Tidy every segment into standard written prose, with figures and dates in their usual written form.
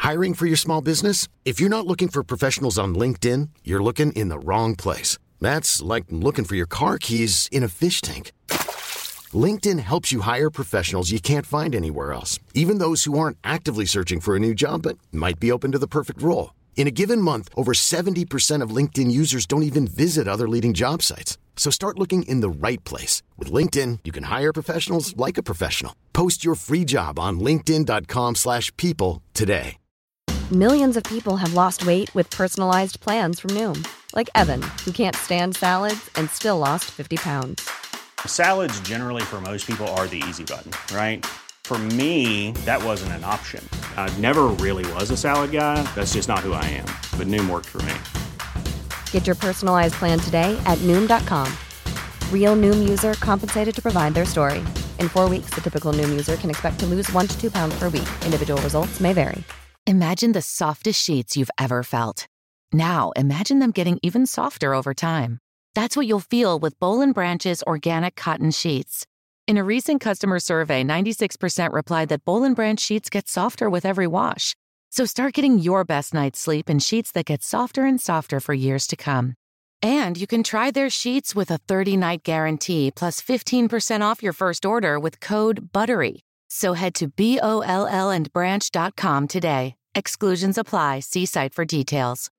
Hiring for your small business? If you're not looking for professionals on LinkedIn, you're looking in the wrong place. That's like looking for your car keys in a fish tank. LinkedIn helps you hire professionals you can't find anywhere else, even those who aren't actively searching for a new job but might be open to the perfect role. In a given month, over 70% of LinkedIn users don't even visit other leading job sites. So start looking in the right place. With LinkedIn, you can hire professionals like a professional. Post your free job on linkedin.com/people today. Millions of people have lost weight with personalized plans from Noom. Like Evan, who can't stand salads and still lost 50 pounds. Salads generally for most people are the easy button, right? For me, that wasn't an option. I never really was a salad guy. That's just not who I am. But Noom worked for me. Get your personalized plan today at Noom.com. Real Noom user compensated to provide their story. In 4 weeks, the typical Noom user can expect to lose 1 to 2 pounds per week. Individual results may vary. Imagine the softest sheets you've ever felt. Now, imagine them getting even softer over time. That's what you'll feel with Boll & Branch's organic cotton sheets. In a recent customer survey, 96% replied that Boll & Branch sheets get softer with every wash. So start getting your best night's sleep in sheets that get softer and softer for years to come. And you can try their sheets with a 30-night guarantee plus 15% off your first order with code BUTTERY. So head to BOLLandbranch.com today. Exclusions apply. See site for details.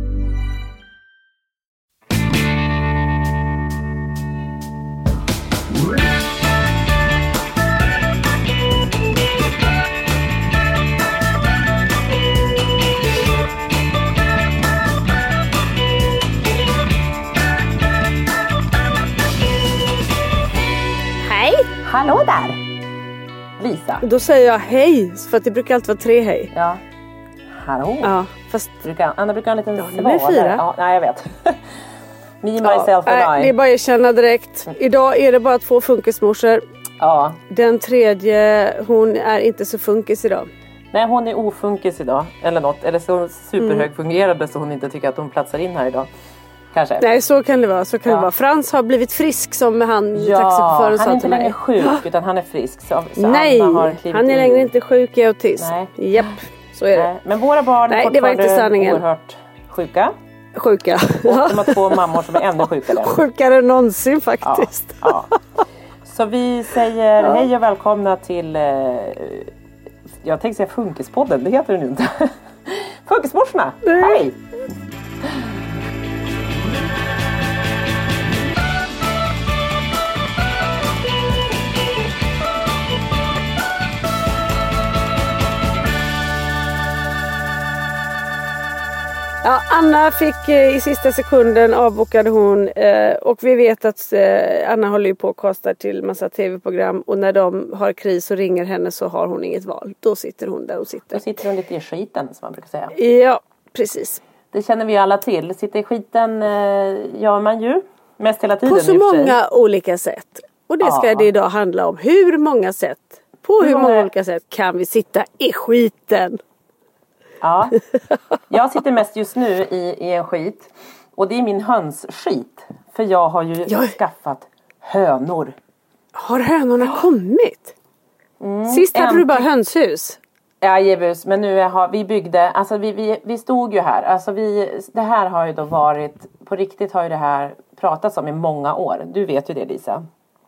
Hallå där, Lisa. Då säger jag hej, för att det brukar alltid vara 3 hej. Ja, hallå. Ja, fast... Anna brukar ha en liten svalare. 4. Ja, nej, jag vet. Me, myself and I. Det är bara att erkänna direkt. Idag är det bara 2 funkismorsor. Ja. Den tredje, hon är inte så funkis idag. Nej, hon är ofunkis idag. Eller något. Eller så superhögfungerande så hon inte tycker att hon platsar in här idag. Kanske. Nej, så kan det vara. Så kan det vara. Frans har blivit frisk som han taxichauffören sa till mig. Han är inte längre sjuk utan han är frisk. Så nej, Anna har han är längre inte sjuk i autism. Nej. Japp, så är det. Men våra barn är fortfarande oerhört sjuka. Sjuka. Och de har 2 mammor som är ännu sjukare. Sjukare än någonsin faktiskt. Ja. Så vi säger hej och välkomna till... jag tänkte säga Funkispodden, det heter det nu inte. Funkismorsorna, hej! Ja, Anna fick i sista sekunden avbokade hon och vi vet att Anna håller ju på och kastar till massa tv-program och när de har kris och ringer henne så har hon inget val. Då sitter hon där och sitter. Då sitter hon lite i skiten som man brukar säga. Ja, precis. Det känner vi alla till. Sitta i skiten gör man ju mest hela tiden. På så många olika sätt. Och det ska det idag handla om. Hur många sätt? På hur många olika sätt kan vi sitta i skiten? Ja, jag sitter mest just nu i en skit. Och det är min hönsskit. För jag har ju skaffat hönor. Har hönorna kommit? Sist hade du bara hönshus. Ja, givetvis. Men nu vi byggde, alltså vi stod ju här. Alltså det här har ju då varit, på riktigt har ju det här pratats om i många år. Du vet ju det, Lisa.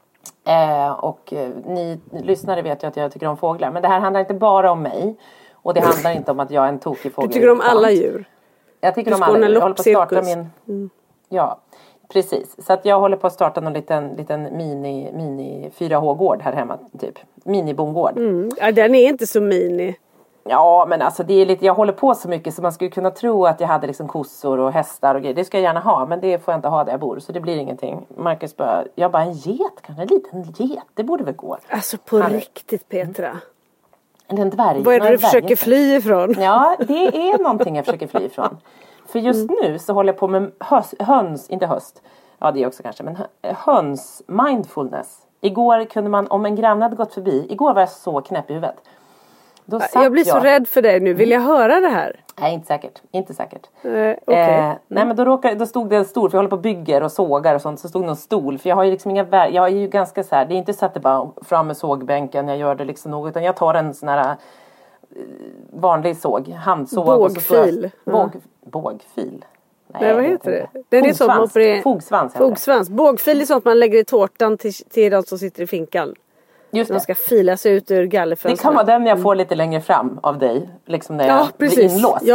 Och ni lyssnare vet ju att jag tycker om fåglar. Men det här handlar inte bara om mig. Och det handlar inte om att jag är en tokig fågel. Du tycker om alla djur? Jag tycker om alla djur. Jag håller på att starta min... Ja, precis. Så att jag håller på att starta någon liten mini 4H-gård här hemma, typ. Minibondgård. Ja, den är inte så mini. Ja, men alltså det är lite, jag håller på så mycket så man skulle kunna tro att jag hade liksom kossor och hästar och grejer. Det ska jag gärna ha, men det får jag inte ha där jag bor. Så det blir ingenting. Marcus bara, jag bara en get, kanske en liten get. Det borde väl gå. Alltså på riktigt, Petra. En dvärg. Vad är det du försöker fly ifrån? Ja, det är någonting jag försöker fly ifrån. För just nu så håller jag på med höns, inte höst. Ja, det är också kanske, men höns mindfulness. Igår kunde man, om en granne hade gått förbi. Igår var jag så knäpp i huvudet. Jag blir så rädd för dig nu. Vill jag höra det här? Nej, inte säkert. Okay. Nej, men då stod det en stol. För jag håller på och bygger och sågar och sånt. Så stod det någon stol. För jag har ju liksom jag är ju ganska så här. Det är inte så att det bara fram med sågbänken. Jag gör det liksom något. Utan jag tar en sån här vanlig såg, handsåg. Bågfil. Bågfil? Nej, vad heter det? Det är sånt man Fogsvans. Fogsvans. Bågfil är sånt man lägger i tårtan till de som sitter i finkan. Just det. De ska fila sig ut ur gallerfönstret. Det kan vara den jag får lite längre fram av dig. Liksom när jag blir inlåst.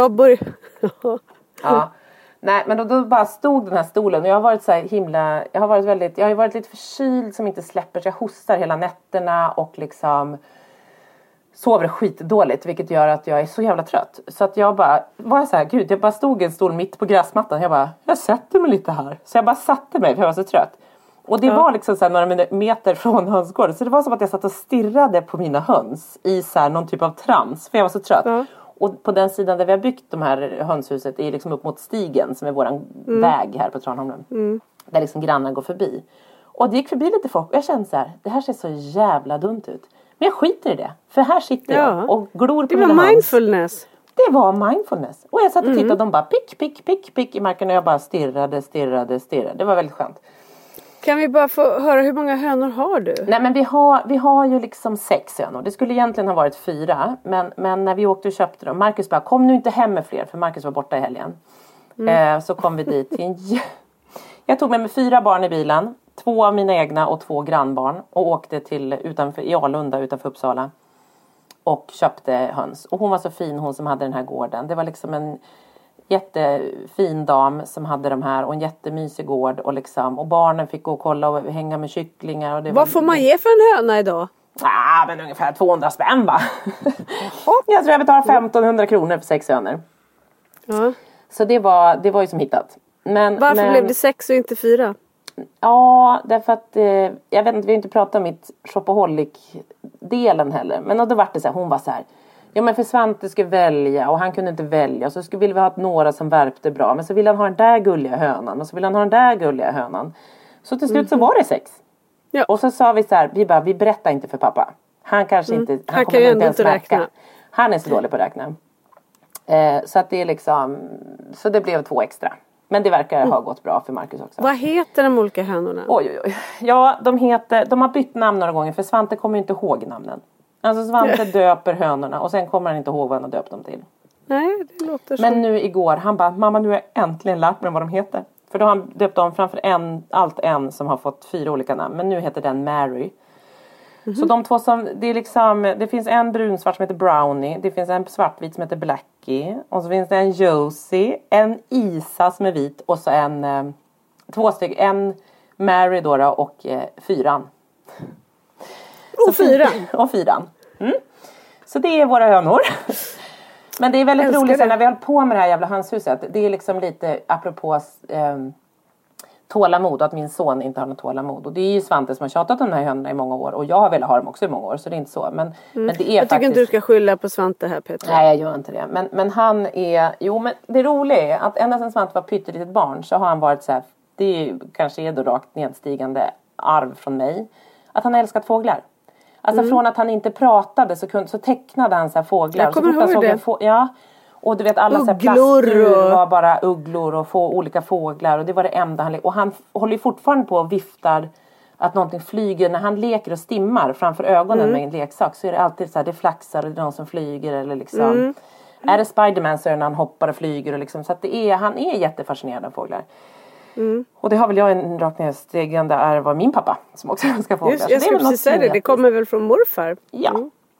Ja. Nej, men då bara stod den här stolen. Och jag har varit så här himla... Jag har varit lite förkyld som inte släpper. Så jag hostar hela nätterna och liksom... sover skitdåligt, vilket gör att jag är så jävla trött. Så att jag bara, jag bara stod i en stol mitt på gräsmattan. Jag sätter mig lite här. Så jag bara satte mig för jag var så trött. Och det var liksom så här några meter från hönsgården. Så det var som att jag satt och stirrade på mina höns i så här någon typ av trans. För jag var så trött. Och på den sidan där vi har byggt de här hönshuset är liksom upp mot stigen som är våran väg här på Tranholmen. Där liksom grannar går förbi. Och det gick förbi lite folk och jag kände så här, det här ser så jävla dumt ut. Men jag skiter i det. För här sitter jag och glor på mina höns. Det var mindfulness. Det var mindfulness. Och jag satt och tittade och de bara pick i marken. Och jag bara stirrade. Det var väldigt skönt. Kan vi bara få höra hur många hönor har du? Nej, men vi har ju liksom 6 hönor. Det skulle egentligen ha varit 4. Men när vi åkte och köpte dem. Marcus bara, kom nu inte hem med fler. För Marcus var borta i helgen. Så kom vi dit. Jag tog med mig 4 barn i bilen. 2 av mina egna och 2 grannbarn. Och åkte i Alunda utanför Uppsala. Och köpte höns. Och hon var så fin, hon som hade den här gården. Det var liksom en jättefin dam som hade de här. Och en jättemysig gård. Och barnen fick gå och kolla och hänga med kycklingar. Och vad får man ge för en höna idag? Men ungefär 200 spänn va? Jag tror jag betalar 1500 kronor för 6 hönor. Ja. Så det var ju som hittat. Varför blev det 6 och inte 4? Ja, därför att jag vet inte, vi har inte pratat om mitt shopaholic-delen heller. Men då var det så här, hon var så här, ja men för Svante skulle välja och han kunde inte välja. Så ville vi ha några som värpte bra. Men så ville han ha den där gulliga hönan och så ville han ha den där gulliga hönan. Så till slut så var det 6. Ja. Och så sa vi så här, vi berättar inte för pappa. Han kanske inte, han kan ju inte räkna. Han är så dålig på att räkna. Så att det är liksom, så det blev 2 extra. Men det verkar ha gått bra för Marcus också. Vad heter de olika hönorna? Oj. Ja, de har bytt namn några gånger. För Svante kommer inte ihåg namnen. Alltså Svante döper hönorna. Och sen kommer han inte ihåg vad han har döpt dem till. Nej, det låter så. Men nu igår, han bara, mamma nu har jag äntligen lärt mig vad de heter. För då har han döpt dem framför en som har fått 4 olika namn. Men nu heter den Mary. Så de 2 som, det är liksom, det finns en brunsvart som heter Brownie. Det finns en svartvit som heter Blackie. Och så finns det en Josie, en Isa som är vit. Och så en, 2 stycken, en Mary då och 4. Och 4. Och 4. Så det är våra hönor. Men det är väldigt roligt när vi håller på med det här jävla hönshuset. Det är liksom lite apropå tålamod och att min son inte har något tålamod. Och det är ju Svante som har tjatat om de här hönorna i många år. Och jag har velat ha dem också i många år. Så det är inte så. Men det är jag tycker faktiskt... inte du ska skylla på Svante här, Peter. Nej, jag gör inte det. Men han är... Jo, men det roliga är att ända sedan Svante var pyttelitet barn så har han varit så här... Det är ju, kanske är då rakt nedstigande arv från mig. Att han har älskat fåglar. Alltså från att han inte pratade så tecknade han så här fåglar. Jag kommer ihåg det. Ja. Och du vet alla så här plastdjur var bara ugglor och olika fåglar. Och det var det enda han och han håller ju fortfarande på och viftar att någonting flyger. När han leker och stimmar framför ögonen med en leksak så är det alltid så här, det flaxar och det är någon som flyger eller liksom. Är det Spiderman så är det när han hoppar och flyger och liksom. Så att han är jättefascinerad av fåglar. Och det har väl jag en rakt nedstigande arv av min pappa som också älskar fåglar. Just, jag skulle precis säga det kommer väl från morfar. Ja.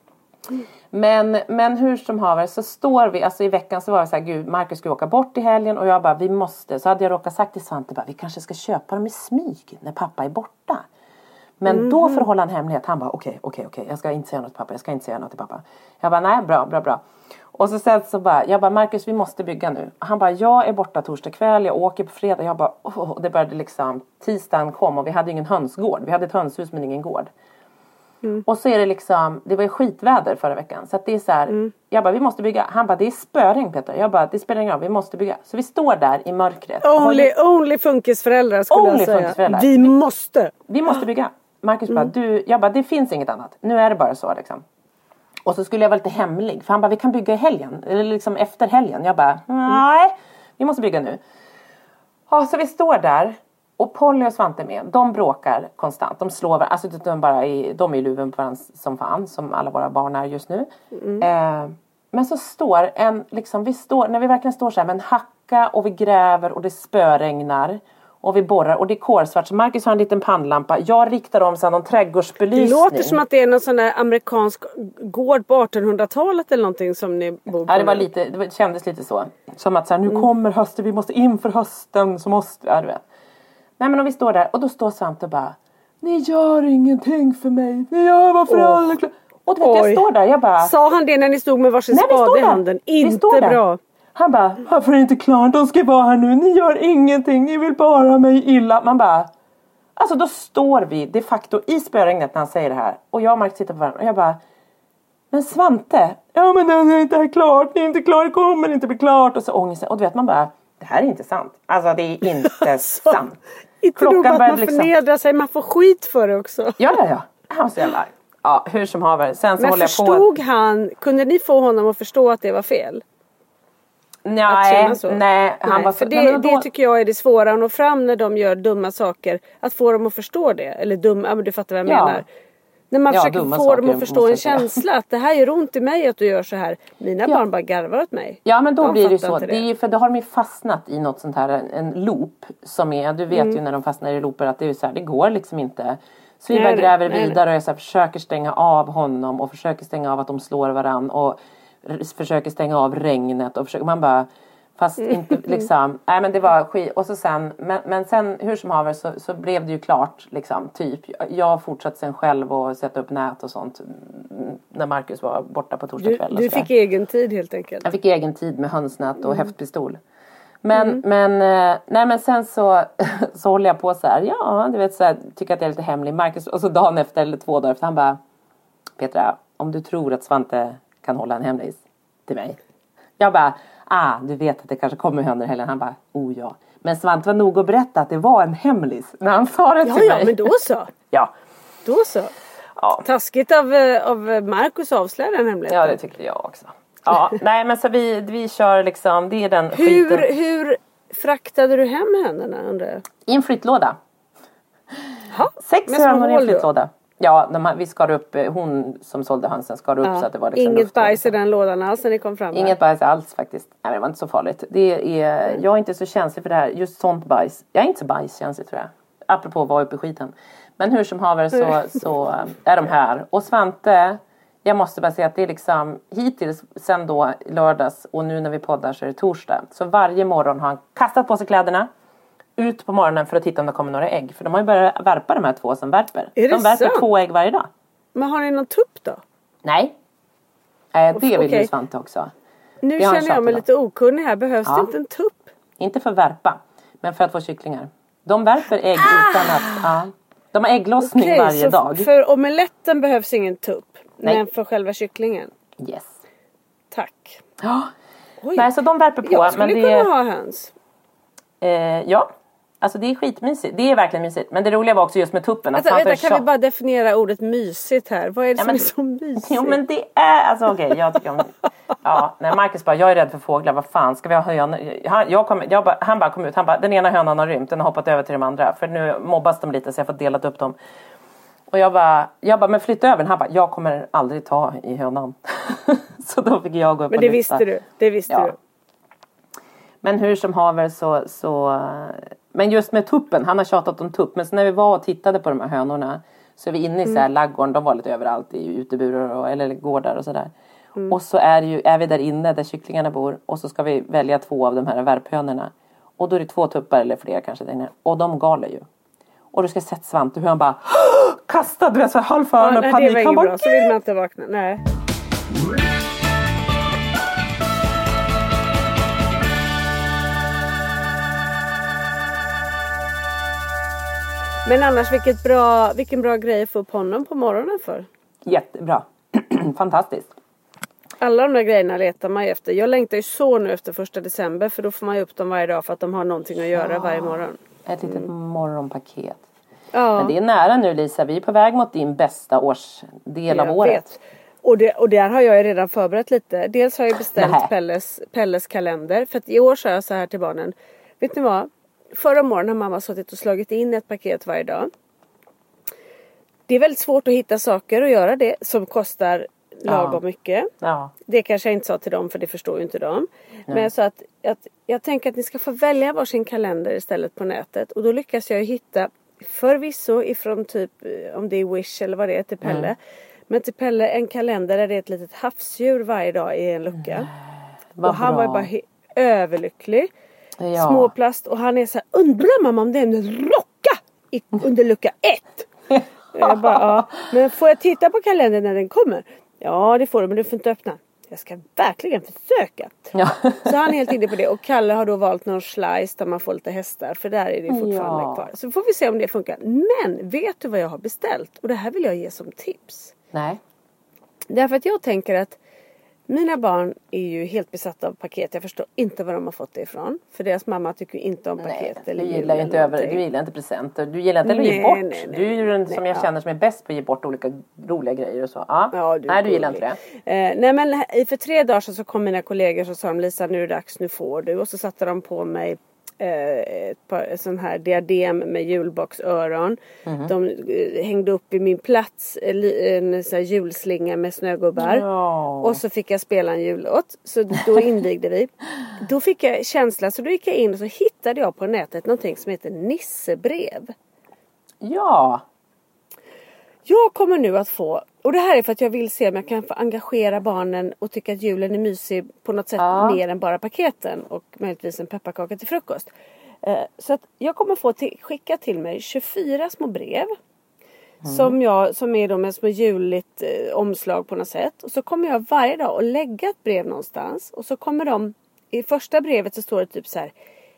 Men hur som haver så står vi, alltså i veckan så var det så här, gud, Marcus ska åka bort i helgen och jag bara, vi måste, så hade jag råkat sagt till Svante bara, vi kanske ska köpa dem i smyg när pappa är borta. Men då för att hålla en hemlighet, han bara, okej, jag ska inte säga något till pappa, Jag bara, nej, bra. Och sen så bara, jag bara, Marcus, vi måste bygga nu. Han bara, jag är borta torsdag kväll, jag åker på fredag. Jag bara, det började liksom, tisdagen kom och vi hade ingen hönsgård. Vi hade ett hönshus men ingen gård. Och så är det liksom, det var ju skitväder förra veckan. Så att det är så här, jag bara, vi måste bygga. Han bara, det är spöring Peter. Jag bara, det spelar ingen roll, vi måste bygga. Så vi står där i mörkret. Only funkisföräldrar skulle jag säga. Vi måste bygga. Marcus bara, jag bara, det finns inget annat. Nu är det bara så liksom. Och så skulle jag vara lite hemlig. För han bara, vi kan bygga i helgen. Eller liksom efter helgen. Jag bara, nej, vi måste bygga nu. Ja, så vi står där. Och Polly och Svante med. De bråkar konstant. De slår varandra. Alltså de är i luven på varandra som fan. Som alla våra barn är just nu. Men så står när vi verkligen står så här med en hacka och vi gräver och det spöregnar. Och vi borrar och det är kolsvart. Så Marcus har en liten pannlampa. Jag riktar om så någon trädgårdsbelysning. Det låter som att det är någon sån där amerikansk gård på 1800-talet eller någonting som ni bor på. Ja, det kändes lite så. Som att så här, nu kommer hösten, vi måste inför hösten. Så måste, ja du vet. Nej men om vi står där och då står Svante och bara, ni gör ingenting för mig. Ni gör varför alla klar. Och du vet, jag står där, jag bara. Sa han det när ni stod med varsin spade i handen? Inte bra. Han bara, varför är det inte klart? De ska vara här nu. Ni gör ingenting. Ni vill bara mig illa. Man bara, alltså då står vi de facto i spöregnet när han säger det här. Och jag och Mark tittar på varandra. Och jag bara, men Svante. Ja men det är inte klart. Det är inte klart. Det kommer inte bli klart. Och så ångest. Och du vet man bara, det här är inte sant. Alltså det är inte sant. Inte nog att man förnedrar sig. Man får skit för det också. Ja. Han var så jävla. Ja, hur som haver. Sen så men håller jag på. förstod han, kunde ni få honom att förstå att det var fel? Nej, han var för det tycker jag är det svåra att nå fram när de gör dumma saker. Att få dem att förstå det. Eller dumma, men du fattar vad jag menar. När man försöker få dem att förstå en känsla. Att det här gör ont i mig att du gör så här. Mina barn bara garvar åt mig. Ja men då blir det ju så. Det är ju för då har de ju fastnat i något sånt här. En loop som är, du vet ju när de fastnar i looper att det är så här, det går liksom inte. Så vi bara gräver vidare och jag så här, försöker stänga av honom. Och försöker stänga av att de slår varann. Och försöker stänga av regnet och försöker man bara fast inte liksom nej men det var skit och så sen men sen hur som haver så blev det ju klart liksom typ jag fortsatte sen själv och sätta upp nät och sånt när Marcus var borta på torsdag kväll. Du fick egen tid helt enkelt. Jag fick egen tid med hönsnät och häftpistol. Men sen så håller jag på så här du vet så här, tycker att jag är lite hemlig Marcus och så dagen efter eller 2 dagar efter han bara Petra om du tror att Svante kan hålla en hemlis till mig. Jag bara, du vet att det kanske kommer hönor heller. Han bara, ja. Men Svante var nog att berätta att det var en hemlis när han sa det till mig. Ja, men då så. Ja. Då så. Ja. Taskigt av Marcus avslöja den hemligheten. Ja, det tyckte jag också. Ja, nej men så vi kör liksom, det är den skiten. Hur fraktade du hem hönorna undrar jag? I en flyttlåda. 6 hönor i en flyttlåda. Ja, vi skar upp, hon som sålde hönsen skar upp så att det var liksom inget bajs i den lådan alls när ni kom fram. Inget bajs alls faktiskt. Nej, det var inte så farligt. Jag är inte så känslig för det här. Just sånt bajs. Jag är inte så bajskänslig tror jag. Apropå att vara uppe i skiten. Men hur som haver så är de här. Och Svante, jag måste bara säga att det är liksom hittills sen då lördags och nu när vi poddar så är det torsdag. Så varje morgon har han kastat på sig kläderna. Ut på morgonen för att titta om det kommer några ägg. För de har ju börjat värpa de här 2 som värper. De värper 2 ägg varje dag. Men har ni någon tupp då? Nej. Det vill ju Svante också. Nu känner jag mig lite okunnig här. Behövs det inte en tupp? Inte för värpa. Men för att få kycklingar. De värper ägg utan att... de har ägglossning varje dag. För omeletten behövs ingen tupp. Nej. Men för själva kycklingen? Yes. Tack. Ja. Nej, så de värper på. Jag skulle kunna ha höns. Ja, alltså det är skitmysigt. Det är verkligen mysigt. Men det roliga var också just med tuppen. Vänta, kan vi bara definiera ordet mysigt här? Vad är det som är så mysigt? Jo, men det är, alltså okej, jag tycker om... Ja, när Marcus bara, jag är rädd för fåglar. Vad fan, ska vi ha hönor? Han bara kom ut, den ena hönan har rymt. Den har hoppat över till de andra. För nu mobbas de lite så jag får delat upp dem. Och jag bara, men flytta över den. Han bara, jag kommer aldrig ta i hönan. Så då fick jag gå upp. Men det visste du, du. Men hur som haver så... Men just med tuppen, han har tjatat om tupp. Men så när vi var och tittade på de här hönorna så är vi inne i så här laggården. De var lite överallt i uteburar eller gårdar och sådär. Och så är vi där inne där kycklingarna bor. Och så ska vi välja 2 av de här värphönorna. Och då är det 2 tuppar eller fler kanske där inne. Och de galer ju. Och du ska sett Svante hur han bara kastade, du vet så halvför med panik. Det var inget bra, så vill man inte vakna. Nej. Men annars vilken bra grej att få upp honom på morgonen för. Jättebra. Fantastiskt. Alla de där grejerna letar man efter. Jag längtar ju så nu efter 1 december. För då får man ju upp dem varje dag för att de har någonting att göra varje morgon. Ett litet morgonpaket. Ja. Men det är nära nu Lisa. Vi är på väg mot din bästa årsdel av året. Vet. Och där har jag redan förberett lite. Dels har jag beställt Pelles kalender. För att i år sa jag så här till barnen. Vet ni vad? Förra morgonen har mamma suttit och slagit in ett paket varje dag. Det är väldigt svårt att hitta saker och göra det som kostar lagom mycket. Ja. Det kanske jag inte sa till dem, för det förstår ju inte de. Men jag sa att jag tänker att ni ska få välja varsin kalender istället på nätet. Och då lyckas jag hitta förvisso ifrån typ, om det är Wish eller vad det är, till Pelle. Men till Pelle en kalender där det är ett litet havsdjur varje dag i en lucka. Och han var bara överlycklig. Ja. Småplast. Och han är så här, undrar mamma om det är en rocka under lucka 1. Jag bara, ja. Men får jag titta på kalendern när den kommer? Ja, det får du, men du får inte öppna. Jag ska verkligen försöka. Ja. Så han är helt inne på det. Och Kalle har då valt någon slice där man får lite hästar. För där är det fortfarande kvar. Så får vi se om det funkar. Men vet du vad jag har beställt? Och det här vill jag ge som tips. Nej. Därför att jag tänker att mina barn är ju helt besatta av paket. Jag förstår inte var de har fått det ifrån. För deras mamma tycker inte om paket. Nej, eller du gillar inte presenter. Du gillar inte att ge bort. Du är ju den som jag känner som är bäst på att ge bort olika roliga grejer och så. Ja. Nej, du gillar inte det. Nej, men för 3 dagar så kom mina kollegor och sa de, Lisa, nu är det dags, nu får du. Och så satte de på mig ett sån här diadem med julboxöron. De hängde upp i min plats en sån här julslinga med snögubbar. Och så fick jag spela en jullåt. Så då invigde vi. Då fick jag känsla, så då gick jag in och så hittade jag på nätet någonting som heter Nissebrev. Ja. Jag kommer nu att få, och det här är för att jag vill se om jag kan få engagera barnen och tycka att julen är mysig på något sätt mer än bara paketen och möjligtvis en pepparkaka till frukost. Så att jag kommer få skicka till mig 24 små brev som är då med små juligt omslag på något sätt. Och så kommer jag varje dag att lägga ett brev någonstans, och så kommer de, i första brevet så står det typ så här: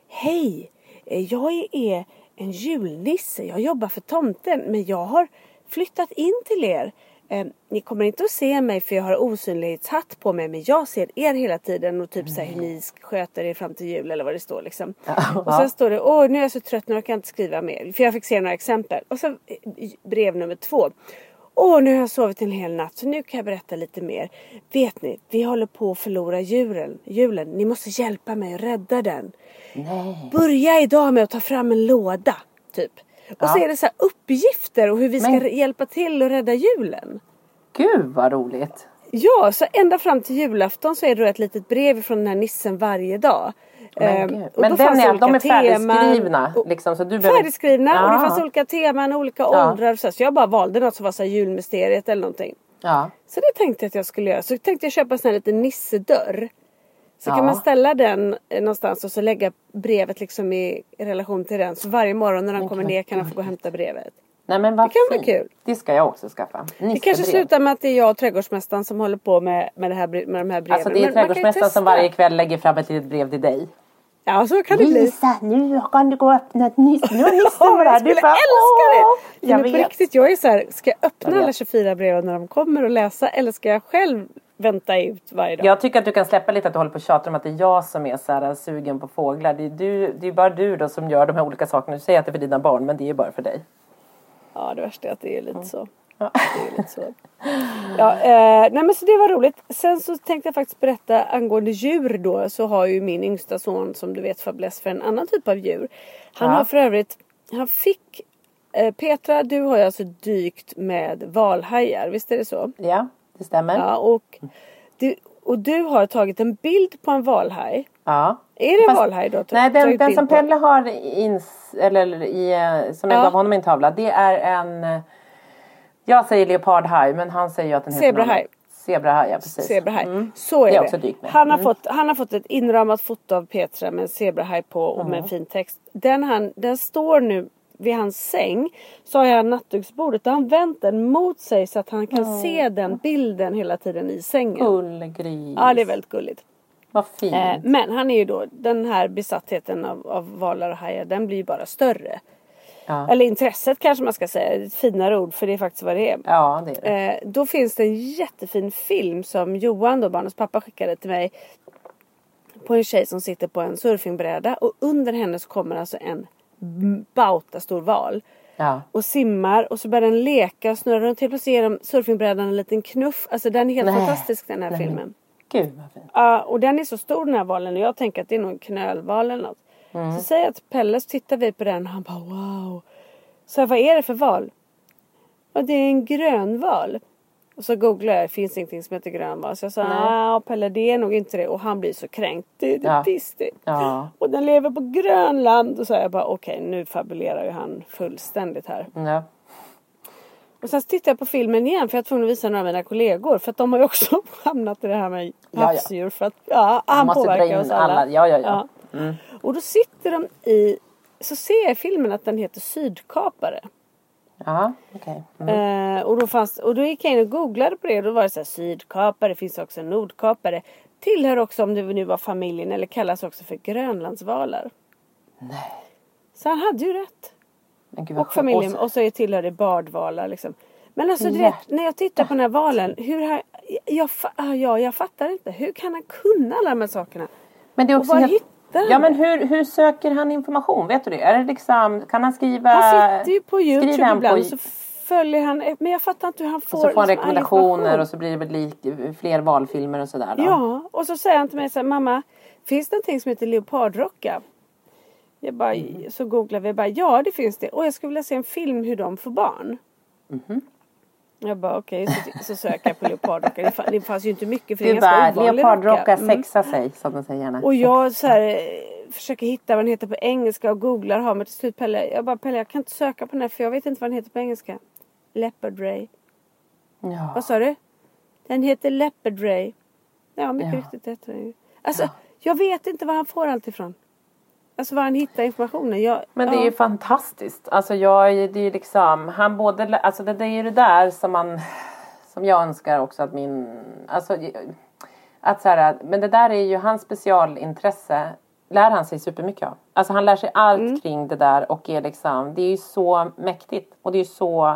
hej, jag är en julnisse, jag jobbar för tomten, men jag har flyttat in till er. Ni kommer inte att se mig för jag har osynlighetshatt på mig, men jag ser er hela tiden och typ så här hur ni sköter er fram till jul eller vad det står liksom. Och sen står det, nu är jag så trött, nu kan jag inte skriva mer. För jag fick se några exempel. Och så brev nummer 2. Nu har jag sovit en hel natt, så nu kan jag berätta lite mer. Vet ni, vi håller på att förlora julen. Ni måste hjälpa mig att rädda den. Nej. Börja idag med att ta fram en låda, typ. Och så är det så här uppgifter och hur vi ska hjälpa till att rädda julen. Gud vad roligt. Ja, så ända fram till julafton så är det då ett litet brev från den här nissen varje dag. Men de är färdigskrivna. Liksom, så du färdigskrivna och det fanns olika teman, olika åldrar. Så jag bara valde något som var så här julmysteriet eller någonting. Ja. Så det tänkte jag att jag skulle göra. Så tänkte jag köpa en sån här liten nissedörr. Så kan man ställa den någonstans och så lägga brevet liksom i relation till den. Så varje morgon när de kommer ner kan de få gå och hämta brevet. Nej, men vad det kan vara kul. Det ska jag också skaffa. Det kanske slutar med att det är jag och trädgårdsmästaren som håller på med de här breven. Alltså det är trädgårdsmästaren som varje kväll lägger fram ett litet brev till dig. Ja, så kan det bli. Lisa, nu kan du gå och öppna ett nyss. Nu har nissen jag skulle älska det. Jag vet. På riktigt, jag är så här, ska jag öppna alla 24 brev när de kommer och läsa? Eller ska jag själv vänta ut varje dag? Jag tycker att du kan släppa lite att du håller på och tjatar om att det är jag som är så här sugen på fåglar. Det är bara du då som gör de här olika sakerna. Du säger att det är för dina barn, men det är bara för dig. Ja, det värsta är att det är lite så. Det är lite så. Ja, nej men så det var roligt. Sen så tänkte jag faktiskt berätta angående djur då. Så har ju min yngsta son, som du vet, fäbless för en annan typ av djur. Han har för övrigt, han fick Petra, du har ju alltså dykt med valhajar, visst är det så? Ja, det stämmer. Ja, och du har tagit en bild på en valhaj. Ja. Är det en valhaj då? Nej, den som Pelle har som jag gav honom en tavla, det är en, jag säger leopardhaj, men han säger ju att den heter zebrahaj, ja, precis. Zebrahaj. Så är det. Det. Också dykt med. Han har fått ett inramat foto av Petra med en zebrahaj på och med en fin text. Den står nu vid hans säng, så har jag nattduksbordet och han vänt den mot sig så att han kan se den bilden hela tiden i sängen. Gullgris. Ja, det är väldigt gulligt. Vad fint. Men han är ju då, den här besattheten av valar och hajar, den blir ju bara större. Ja. Eller intresset kanske man ska säga, ett finare ord, för det är faktiskt vad det är. Ja, det är det. Då finns det en jättefin film som Johan då, barnens pappa, skickade till mig. På en tjej som sitter på en surfingbräda och under henne så kommer alltså en bauta stor val. Ja. Och simmar och så börjar den leka och snurra runt. Helt plötsligt ger de surfingbrädan en liten knuff. Alltså den är helt fantastisk, den här filmen. Gud vad fint. Och den är så stor, den här valen. Och jag tänker att det är nog en knölval eller något. Så säger jag till Pelle, så tittar vi på den och han bara wow. Så vad är det för val? Och det är en grönval. Och så googlade jag, finns ingenting som heter grönval. Så jag sa, Pelle, det är nog inte det. Och han blir så kränkt. Det är Disney. Ja. Och den lever på Grönland. Och så jag bara, okej, nu fabulerar ju han fullständigt här. Ja. Och sen tittade jag på filmen igen, för jag var tvungen att visa några av mina kollegor. För att de har ju också hamnat i det här med havsdjur. För att han påverkar oss alla. Ja. Mm. Och då sitter de i, så ser jag i filmen att den heter Sydkapare. Ja, okej. Och då gick jag in och googlade på det. Och då var det så här, Sydkapare, det finns också Nordkapare. Tillhör också, om det nu var familjen, eller kallas också för Grönlandsvalar. Nej. Så han hade ju rätt. Men gud, Och familjen, och så tillhör det bardvalar liksom. Men alltså du vet, när jag tittar på den här valen, jag fattar inte. Hur kan han kunna alla de här sakerna? Men det är också men hur söker han information? Vet du det? Är det liksom, kan han skriva? Han sitter ju på YouTube ibland så följer han, men jag fattar inte hur han får. Och så får han rekommendationer och så blir det väl fler valfilmer och sådär då. Ja, och så säger han till mig så här, mamma, finns det någonting som heter leopardrocka? Jag bara, så googlar vi, ja det finns det. Och jag skulle vilja se en film hur de får barn. Jag bara okej, så söker jag på leopardrocka. Det fanns ju inte mycket, för det är ganska ovanlig leopardrocka sexa sig, som de säger gärna. Och jag så här, försöker hitta vad den heter på engelska och googlar, har mig till slut Pelle. Jag kan inte söka på den här, för jag vet inte vad den heter på engelska. Leopard Ray. Ja. Vad sa du? Den heter Leopard Ray. Ja, mycket riktigt heter den. Alltså, jag vet inte var han får allt ifrån. Alltså var han hittar informationen. Men det är ju fantastiskt. Alltså det är ju liksom, han både, alltså det är ju det där som jag önskar också att att så här, men det där är ju hans specialintresse, lär han sig supermycket av. Alltså han lär sig allt kring det där och är liksom, det är ju så mäktigt och det är ju så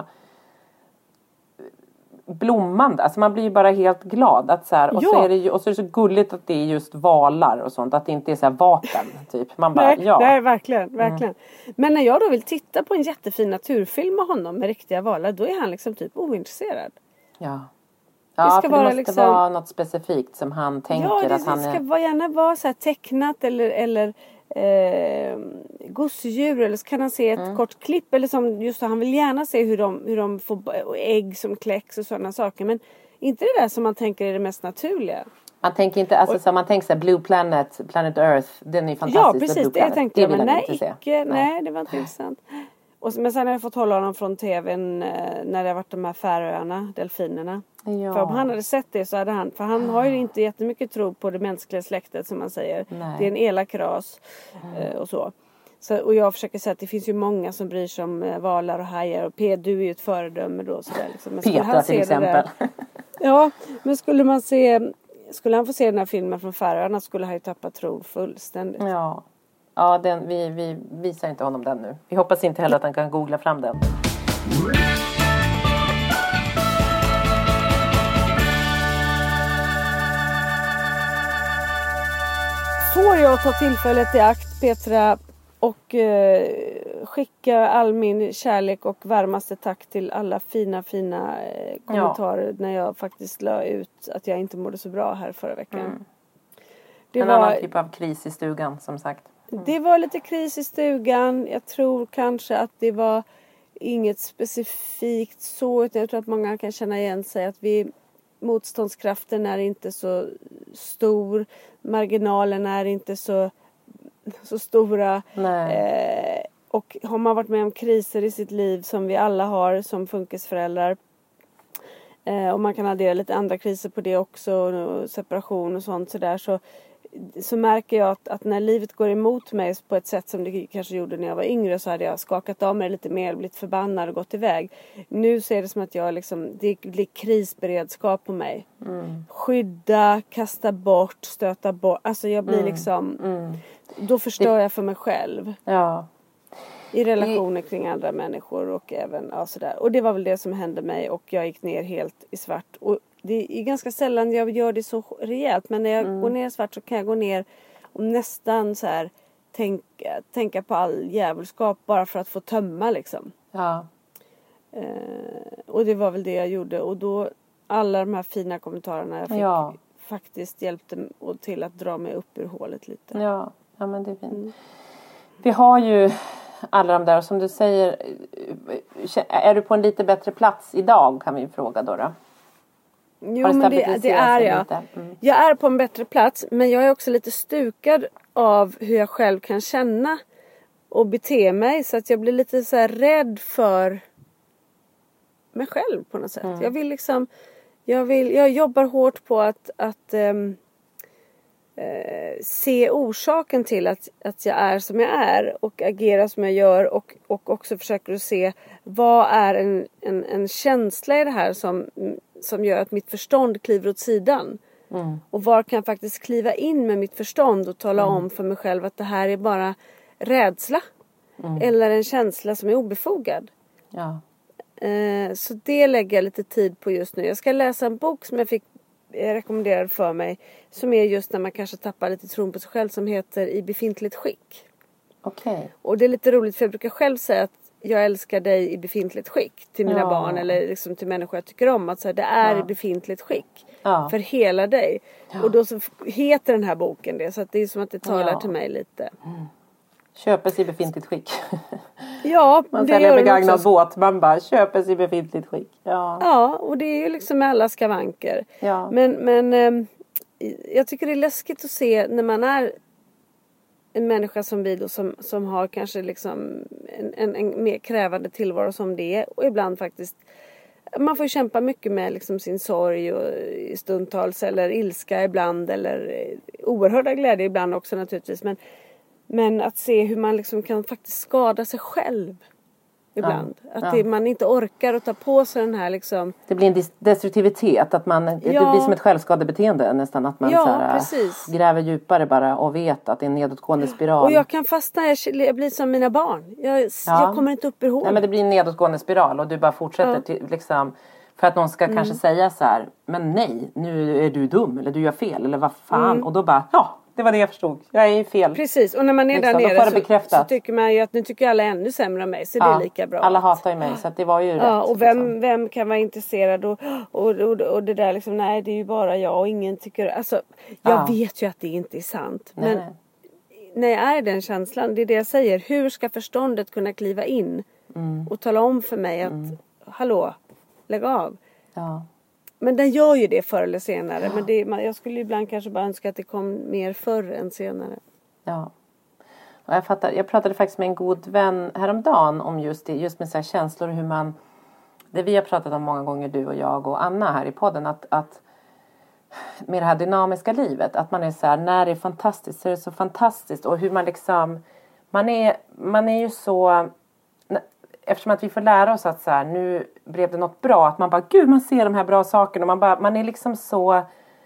blommande. Alltså man blir ju bara helt glad att så här, och så är det ju, och så är det så gulligt att det är just valar och sånt, att det inte är så här vapen typ. Man bara nej, verkligen. Men när jag då vill titta på en jättefin naturfilm med honom med riktiga valar, då är han liksom typ ointresserad. Ja, det måste liksom vara något specifikt som han tänker att han är. Ja, det ska gärna vara så här tecknat eller gosedjur, eller så kan han se ett kort klipp, eller som just så, han vill gärna se hur de får ägg som kläcks och sådana saker, men inte det där som man tänker är det mest naturliga. Man tänker inte, alltså så man tänker så här, Blue Planet Earth, den är fantastisk. Ja, precis, det tänkte jag, men nej, det var inte intressant. Men sen har jag fått hålla honom från tvn när det har varit de här Färöarna, delfinerna. Ja. För om han hade sett det så hade han, för han har ju inte jättemycket tro på det mänskliga släktet som man säger. Nej. Det är en elak ras och så. Och jag försöker säga att det finns ju många som bryr sig om valar och hajar, och du är ju ett föredöme då. Sådär, liksom. Men Petra till exempel. Ja, men skulle han få se den här filmen från Färöarna skulle han ju tappa tron fullständigt. Ja, vi visar inte honom den nu. Vi hoppas inte heller att han kan googla fram den. Får jag ta tillfället i akt, Petra, och skicka all min kärlek och varmaste tack till alla fina kommentarer när jag faktiskt la ut att jag inte mådde så bra här förra veckan. Det en annan typ av kris i stugan, som sagt. Det var lite kris i stugan. Jag tror kanske att det var inget specifikt så, utan jag tror att många kan känna igen sig att motståndskraften är inte så stor, marginalen är inte så stora. Och har man varit med om kriser i sitt liv, som vi alla har som funkisföräldrar, och man kan addera lite andra kriser på det också, separation och sånt så märker jag att när livet går emot mig på ett sätt som det kanske gjorde när jag var yngre, så hade jag skakat av mig lite mer, blivit förbannad och gått iväg. Nu ser det som att jag liksom, det blir krisberedskap på mig. Skydda, kasta bort, stöta bort. Alltså jag blir då förstör jag för mig själv. Ja. I relationer kring andra människor och även sådär. Och det var väl det som hände mig, och jag gick ner helt i svart. Och det är ganska sällan jag gör det så rejält, men när jag går ner i svart så kan jag gå ner och nästan så här tänka på all djävulskap bara för att få tömma liksom. Ja. Och det var väl det jag gjorde, och då alla de här fina kommentarerna jag fick faktiskt hjälpte till att dra mig upp ur hålet lite. Ja men det är fint. Vi har ju alla de där, och som du säger, är du på en lite bättre plats idag, kan vi fråga då? Jo, men det är jag. Jag är på en bättre plats, men jag är också lite stukad av hur jag själv kan känna och bete mig. Så att jag blir lite så här rädd för mig själv på något sätt. Jag vill liksom, jag jobbar hårt på att se orsaken till att jag är som jag är och agerar som jag gör och också försöker att se vad är en känsla i det här som gör att mitt förstånd kliver åt sidan. Och var kan jag faktiskt kliva in med mitt förstånd och tala om för mig själv att det här är bara rädsla eller en känsla som är obefogad. Ja. Så det lägger jag lite tid på just nu. Jag ska läsa en bok som jag fick rekommenderad för mig, som är just när man kanske tappar lite tron på sig själv, som heter I befintligt skick. Okej. Och det är lite roligt, för jag brukar själv säga att jag älskar dig i befintligt skick till mina barn eller liksom till människor jag tycker om, att så här, det är i befintligt skick för hela dig. Och då så heter den här boken det, så att det är som att det talar till mig lite. Köpes i befintligt skick. Ja, man säljer begagnad båt. Man bara köpes i befintligt skick. Ja, och det är ju liksom med alla skavanker. Ja. Men jag tycker det är läskigt att se när man är en människa som vi då, som har kanske liksom en mer krävande tillvaro som det är. Och ibland faktiskt, man får kämpa mycket med liksom sin sorg och stundtals, eller ilska ibland, eller oerhörda glädje ibland också naturligtvis. Men att se hur man liksom kan faktiskt skada sig själv ibland. Att man inte orkar att ta på sig den här liksom... Det blir en destruktivitet. Att man, det blir som ett självskadebeteende nästan. Att man så här, gräver djupare bara och vet att det är en nedåtgående spiral. Och jag kan fastna, jag blir som mina barn. Jag kommer inte upp ur hål. Nej, men det blir en nedåtgående spiral och du bara fortsätter till, liksom... För att någon ska kanske säga så här: men nej, nu är du dum. Eller du gör fel. Eller vad fan. Och då bara, det var det jag förstod. Jag är fel. Precis, och när man är där nere så tycker man ju att nu tycker alla ännu sämre än mig. Så det är lika bra. Alla hatar ju mig, så att det var ju rätt. Och vem kan vara intresserad och det där liksom, nej det är ju bara jag och ingen tycker. Alltså, jag vet ju att det inte är sant. Men när jag är i den känslan, det är det jag säger. Hur ska förståndet kunna kliva in och tala om för mig att hallå, lägg av. Ja. Men den gör ju det förr eller senare. Men jag skulle ibland kanske bara önska att det kom mer förr än senare. Ja. Och jag fattar. Jag pratade faktiskt med en god vän häromdagen om just det. Just med så här känslor. Hur man... Det vi har pratat om många gånger, du och jag och Anna här i podden. Att med det här dynamiska livet. Att man är så här, när det är fantastiskt så är det så fantastiskt. Och hur man liksom... Man är ju så... Eftersom att vi får lära oss att så här, nu blev det något bra. Att man bara, gud, man ser de här bra sakerna. Och man är liksom så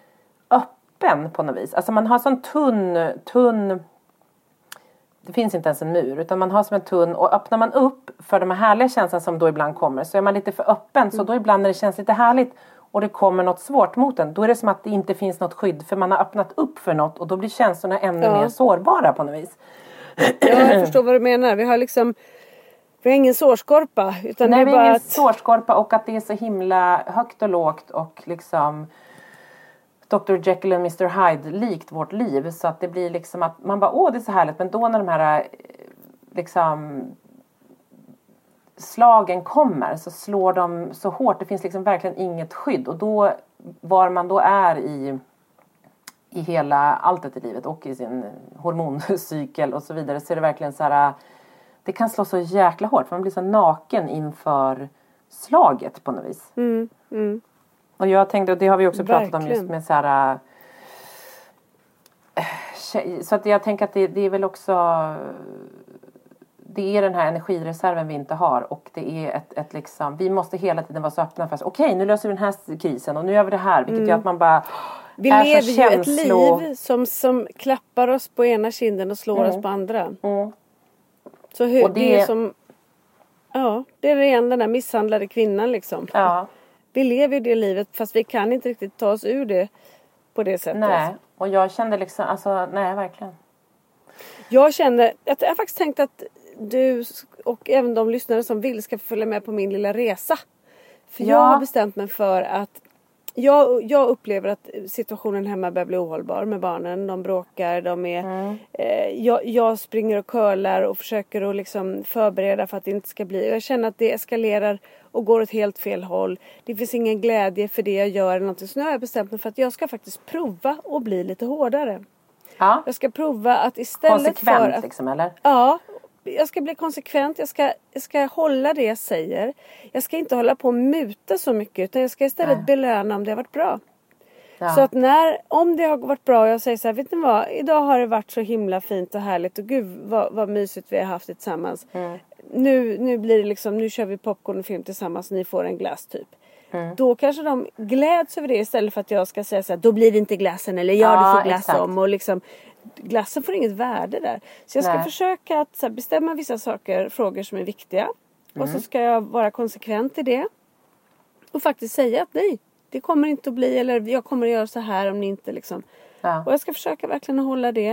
öppen på något vis. Alltså man har sån tunn. Det finns inte ens en mur. Utan man har som en tunn. Och öppnar man upp för de här härliga känslorna som då ibland kommer. Så är man lite för öppen. Så då ibland när det känns lite härligt. Och det kommer något svårt mot den. Då är det som att det inte finns något skydd. För man har öppnat upp för något. Och då blir känslorna ännu mer sårbara på något vis. Jag förstår vad du menar. Vi har ingen sårskorpa. Utan Nej, det är bara ingen sårskorpa. Och att det är så himla högt och lågt. Och liksom Dr. Jekyll och Mr. Hyde likt vårt liv. Så att det blir liksom att man bara, det är så härligt. Men då när de här liksom slagen kommer så slår de så hårt. Det finns liksom verkligen inget skydd. Och då, var man då är i hela alltet i livet och i sin hormoncykel och så vidare, så är det verkligen så här, det kan slå så jäkla hårt för man blir så naken inför slaget på något vis. Och jag tänkte, och det har vi också pratat om just med så här, så att jag tänker att det är väl också, det är den här energireserven vi inte har, och det är ett liksom, vi måste hela tiden vara så öppna för att okej, nu löser vi den här krisen och nu gör vi det här, vilket gör att man bara vi lever ju ett liv som klappar oss på ena kinden och slår oss på andra. Så det är som, det är igen den där misshandlade kvinnan liksom. Ja. Vi lever ju det livet fast vi kan inte riktigt ta oss ur det på det sättet. Nej, och jag kände liksom, alltså nej verkligen. Jag känner, jag har faktiskt tänkt att du och även de lyssnare som vill ska följa med på min lilla resa. För jag har bestämt mig för att Jag upplever att situationen hemma börjar bli ohållbar med barnen. De bråkar, jag springer och curlar och försöker att liksom förbereda för att det inte ska bli. Jag känner att det eskalerar och går åt helt fel håll. Det finns ingen glädje för det jag gör eller någonting. Så nu har jag bestämt mig för att jag ska faktiskt prova och bli lite hårdare. Ja. Jag ska prova att istället konsekvent, för att... liksom, eller? Ja, jag ska bli konsekvent. Jag ska hålla det jag säger. Jag ska inte hålla på och muta så mycket. Utan jag ska istället belöna om det har varit bra. Ja. Så att om det har varit bra och jag säger så här, vet ni vad? Idag har det varit så himla fint och härligt. Och gud vad mysigt vi har haft det tillsammans. Nu blir det liksom, nu kör vi popcorn och film tillsammans. Ni får en glass typ. Då kanske de gläds över det istället för att jag ska säga så här, då blir det inte glassen. Eller du får glass exakt. Om. Och liksom, glassen får inget värde där. Så jag ska försöka att så här, bestämma vissa frågor som är viktiga. Och så ska jag vara konsekvent i det. Och faktiskt säga att nej, det kommer inte att bli. Eller jag kommer att göra så här om ni inte liksom. Ja. Och jag ska försöka verkligen hålla det.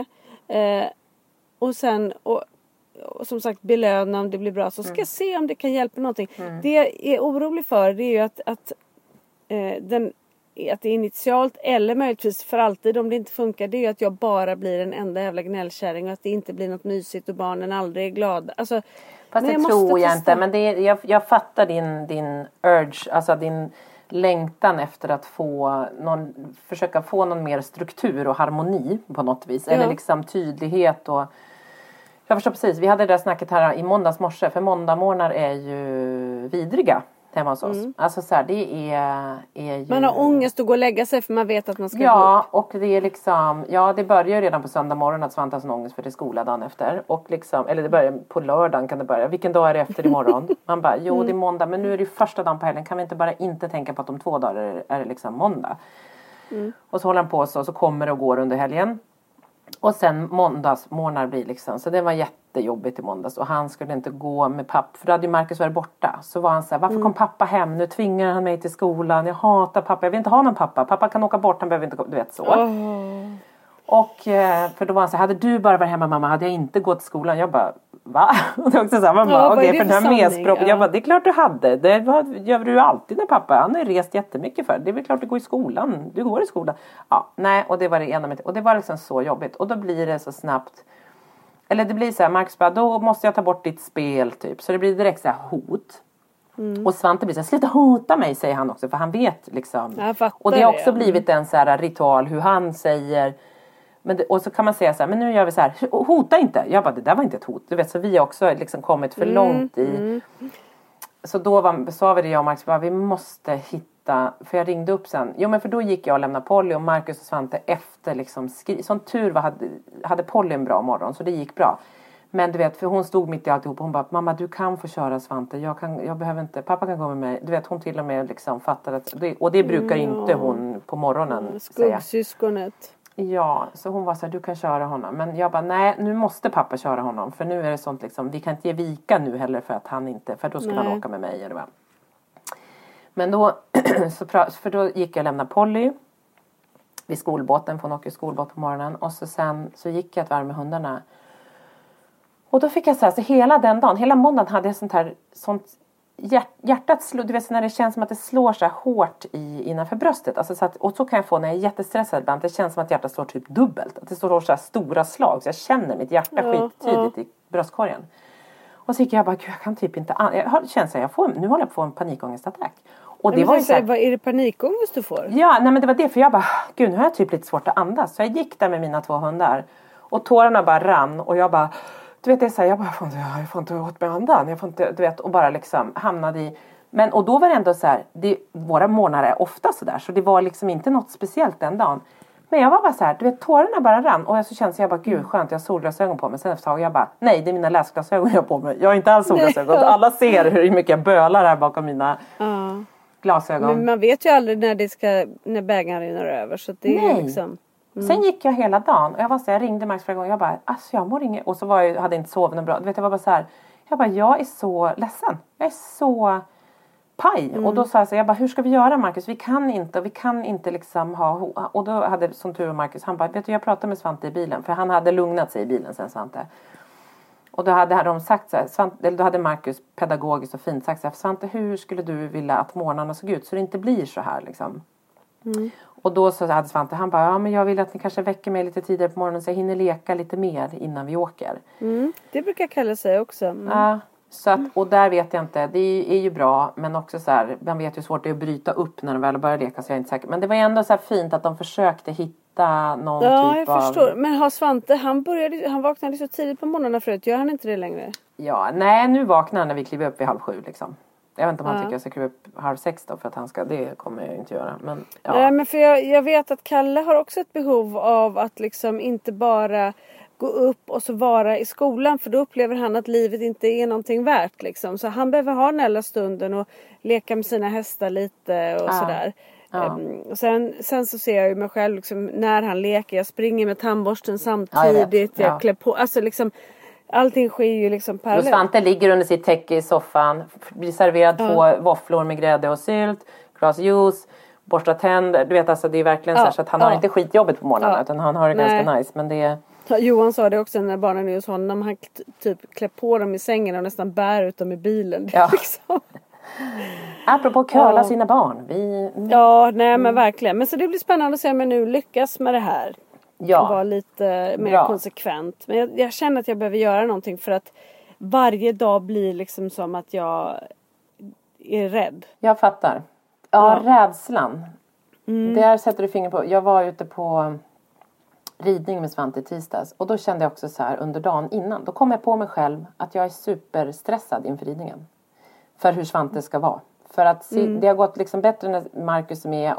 Och sen... Och som sagt belöna om det blir bra. Så ska jag se om det kan hjälpa någonting. Det jag är orolig för det är ju att det är initialt eller möjligtvis för alltid om det inte funkar. Det är ju att jag bara blir en enda jävla gnällkärring och att det inte blir något mysigt och barnen aldrig är glada. Alltså, fast det tror jag inte. Men jag fattar din urge, alltså din längtan efter att försöka få någon mer struktur och harmoni på något vis. Ja. Eller liksom tydlighet och jag förstår precis. Vi hade det där snacket här i måndags morse. För måndagmorgnar är ju vidriga hemma hos oss. Alltså så här, det är ju... Man har ångest att gå och lägga sig för man vet att man ska gå upp. Och det är liksom... Ja, det börjar ju redan på söndag morgon att Svante har sån ångest för det är skola dagen efter. Och liksom... Eller det börjar på lördagen kan det börja. Vilken dag är det efter imorgon? Man bara, det är måndag. Men nu är det ju första dagen på helgen. Kan vi inte bara inte tänka på att om 2 dagar är det liksom måndag? Och så håller han på så kommer det och går under helgen. Och sen måndagsmorgnar blir liksom. Så det var jättejobbigt i måndags. Och han skulle inte gå med pappa. För då hade ju Marcus varit borta. Så var han så här, varför kom pappa hem? Nu tvingar han mig till skolan. Jag hatar pappa. Jag vill inte ha någon pappa. Pappa kan åka bort. Han behöver inte gå. Du vet så. Och för då var han så här, hade du bara varit hemma mamma. Hade jag inte gått till skolan. Jag bara, va? Och det var också så här, mamma. Okej, för den här medspråket. Jag bara, det är klart du hade. Det gör du ju alltid när pappa. Han har ju rest jättemycket för. Det är väl klart du går i skolan. Du går i skolan. Ja, nej. Och det var det ena med. Och det var liksom så jobbigt. Och då blir det så snabbt. Eller det blir så här, Marcus bara, då måste jag ta bort ditt spel typ. Så det blir direkt så här hot. Och Svante blir så här, sluta hota mig, säger han också. För han vet liksom. Och det har också blivit en så här ritual hur han säger. Och så kan man säga så här, men nu gör vi så här, hota inte. Jag bara, det där var inte ett hot. Du vet, så vi har också liksom kommit för långt i. Så då sa vi det, jag och Marcus, bara, vi måste hitta, för jag ringde upp sen. Jo, men för då gick jag och lämnade Polly och Marcus och Svante efter liksom som tur var hade Polly en bra morgon, så det gick bra. Men du vet, för hon stod mitt i alltihop och hon bara, mamma du kan få köra Svante, jag behöver inte, pappa kan gå med mig. Du vet, hon till och med liksom fattade att, och det brukar inte hon på morgonen säga. Skuggsyskonet. Ja, så hon var så här, du kan köra honom. Men jag bara, nej, nu måste pappa köra honom. För nu är det sånt liksom, vi kan inte ge vika nu heller för att han inte, för då skulle han åka med mig. Eller vad. Men då, för då gick jag och lämnade Polly vid skolbåten, för hon åker skolbåt på morgonen. Och sen så gick jag ett varv med hundarna. Och då fick jag så här, så hela den dagen, hela måndagen hade jag sånt hjärtat slår, du vet när det känns som att det slår så här hårt innanför bröstet. Alltså så att, och så kan jag få när jag är jättestressad ibland. Det känns som att hjärtat slår typ dubbelt. Att det slår så här stora slag. Så jag känner mitt hjärta skittydligt i bröstkorgen. Och så gick jag bara, gud jag kan typ inte. Jag känner så här, nu håller jag på att få en panikångestattack. Och det var ju så här, vad är det panikångest du får? Ja, nej men det var det. För jag bara, gud nu har jag typ lite svårt att andas. Så jag gick där med mina 2 hundar. Och tårarna bara rann. Och jag bara... Du vet, det är så här, jag får inte åt med andan. Jag får inte, du vet, och bara liksom hamnade i... Men, och då var det ändå så här, våra månader är ofta så där. Så det var liksom inte något speciellt den dagen. Men jag var bara så här, du vet, tårarna bara rann. Och så kände jag bara, gud skönt, jag har solglasögon på mig. Sen efter ett tag, jag bara, nej, det är mina läsglasögon jag har på mig. Jag har inte alls solglasögon. Alla ser hur mycket jag bölar här bakom mina glasögon. Men man vet ju aldrig när bägaren rinner över. Så det är liksom... Sen gick jag hela dagen och jag ringde Max flera gånger. Jag bara, alltså jag mår inget. Och så hade jag inte sovit bra. Du vet, jag var bara så här. Jag bara, jag är så ledsen. Jag är så paj. Och då sa jag så, jag bara, hur ska vi göra Marcus? Vi kan inte liksom ha. Och då hade som tur Marcus, han bara, vet du, jag pratade med Svante i bilen. För han hade lugnat sig i bilen sen Svante. Och då hade de sagt så här, då hade Marcus pedagogiskt och fint sagt så här, Svante, hur skulle du vilja att morgnarna såg ut så det inte blir så här liksom? Och då så hade Svante, han bara, ja men jag vill att ni kanske väcker mig lite tidigare på morgonen så jag hinner leka lite mer innan vi åker. Det brukar Kalle säga också. Ja, så att, och där vet jag inte, det är ju bra, men också så här, man vet ju hur svårt det är att bryta upp när de väl börjar leka, så jag är inte säker. Men det var ändå så här fint att de försökte hitta någon typ av... Ja, jag förstår. Men har Svante, han vaknade så tidigt på morgonen förut, gör han inte det längre? Ja, nej, nu vaknar han när vi kliver upp vid 6:30 liksom. Jag vet inte om han tycker jag ska kliva upp 5:30 då, för att han ska, det kommer jag ju inte göra. Men, ja. Nej, men för jag vet att Kalle har också ett behov av att liksom inte bara gå upp och så vara i skolan, för då upplever han att livet inte är någonting värt liksom. Så han behöver ha den hela stunden och leka med sina hästar lite och sådär. Ja. Sen så ser jag ju mig själv liksom, när han leker, jag springer med tandborsten samtidigt, jag klär på, alltså liksom allting sker ju liksom parallellt. Svante ligger under sitt täcke i soffan, blir serverad 2 våfflor med grädde och sylt, glas juice, borsta tänder. Du vet, alltså det är verkligen så att han har inte skitjobbet på morgonen, utan han har det ganska nice. Men det... Johan sa det också när barnen är hos honom, han typ klär på dem i sängen och nästan bär ut dem i bilen. Ja. Liksom. Apropå curla sina barn. Ja, nej men verkligen. Men så det blir spännande att se om jag nu lyckas med det här. Ja. Och vara lite mer konsekvent. Men jag känner att jag behöver göra någonting, för att varje dag blir liksom som att jag är rädd. Jag fattar. Ja, rädslan. Där sätter du fingret på. Jag var ute på ridning med Svante i tisdags. Och då kände jag också så här under dagen innan. Då kom jag på mig själv att jag är superstressad inför ridningen. För hur Svante ska vara. För att det har gått liksom bättre när Marcus är med.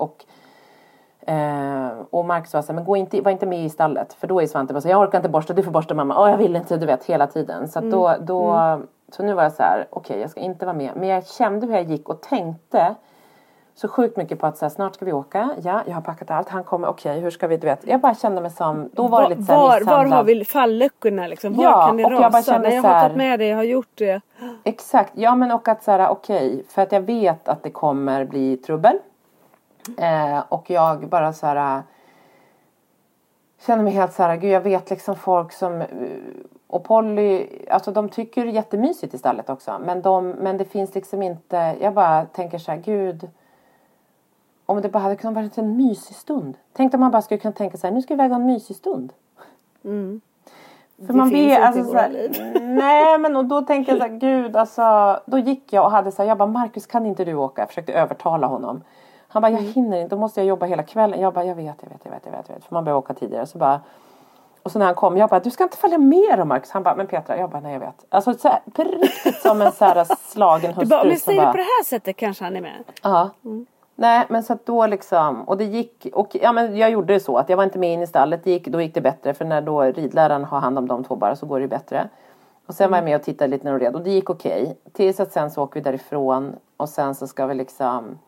Och Marcus var så här, men var inte med i stallet. För då är Svante bara så, jag orkar inte borsta, du får borsta mamma. Jag vill inte, du vet, hela tiden. Så att så nu var jag så här, okej, jag ska inte vara med. Men jag kände hur jag gick och tänkte så sjukt mycket på att så här, snart ska vi åka. Ja, jag har packat allt. Han kommer, okej, hur ska vi, du vet. Jag bara kände mig som, då var det lite så här var har vi falluckorna liksom? Var kan det rasa? Jag bara kände jag har tagit med det, jag har gjort det. Exakt, ja men och att så här, okej, för att jag vet att det kommer bli trubbel. Och jag bara så här känner mig helt så här, gud, jag vet liksom folk som och Polly, alltså de tycker det är jättemysigt i stallet också, men det finns liksom inte, jag bara tänker så här, gud, om det bara hade kunnat vara en mysig stund. Tänk om man bara skulle kunna tänka så här, nu ska vi väga en mysig stund. För det man finns vet, inte alltså, i våra liv. Nej, men och då tänkte jag så här, gud, alltså, då gick jag och hade så här, jag bara, Marcus, kan inte du åka? Jag försökte övertala honom. Han bara, jag hinner inte, då måste jag jobba hela kvällen. Jag bara, jag vet. För man behöver åka tidigare. Så bara, och så när han kom, jag bara, du ska inte följa med då, Marcus. Han bara, men Petra, jag bara, nej jag vet. Alltså så här, på riktigt som en så här slagen hustru. Du bara, om jag säger det på det här sättet kanske han är med. Ja. Nej, men så att då liksom, och det gick, och ja men jag gjorde det så att jag var inte med in i stallet, då gick det bättre, för när då ridläraren har hand om de 2 bara så går det bättre. Och sen var jag med och tittade lite när de red, och det gick okej. Tills att sen så åker vi därifrån, och sen så ska vi liksom,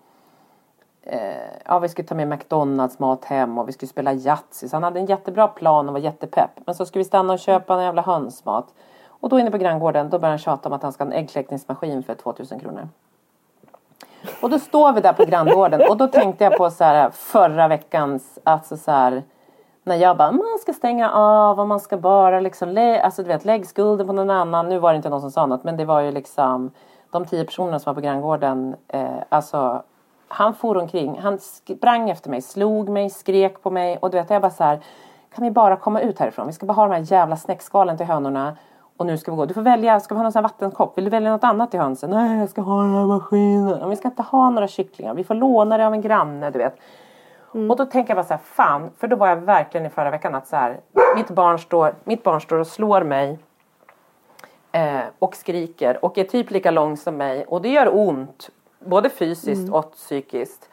vi skulle ta med McDonalds mat hem, och vi skulle spela Yatzy. Så han hade en jättebra plan och var jättepepp. Men så skulle vi stanna och köpa en jävla hönsmat. Och då inne på granngården, då började han tjata om att han ska ha en äggkläckningsmaskin för 2000 kronor. Och då står vi där på granngården. Och då tänkte jag på så här, förra veckans, alltså så här, när jag bara, man ska stänga av och man ska bara liksom, alltså du vet, lägg skulden på någon annan. Nu var det inte någon som sa något, men det var ju liksom de 10 personerna som var på granngården, alltså han for omkring, han sprang efter mig, slog mig, skrek på mig, och du vet, jag bara så här, kan vi bara komma ut härifrån? Vi ska bara ha de här jävla snäckskalen till hönorna. Och nu ska vi gå. Du får välja. Ska vi ha någon sån här vattenkopp? Vill du välja något annat till hönsen? Nej, jag ska ha den här maskinen. Vi ska inte ha några kycklingar. Vi får låna det av en granne, du vet. Och då tänker jag bara så här, fan. För då var jag verkligen i förra veckan att så här, mitt barn står och slår mig. Och skriker. Och är typ lika lång som mig. Och det gör ont. Både fysiskt och psykiskt.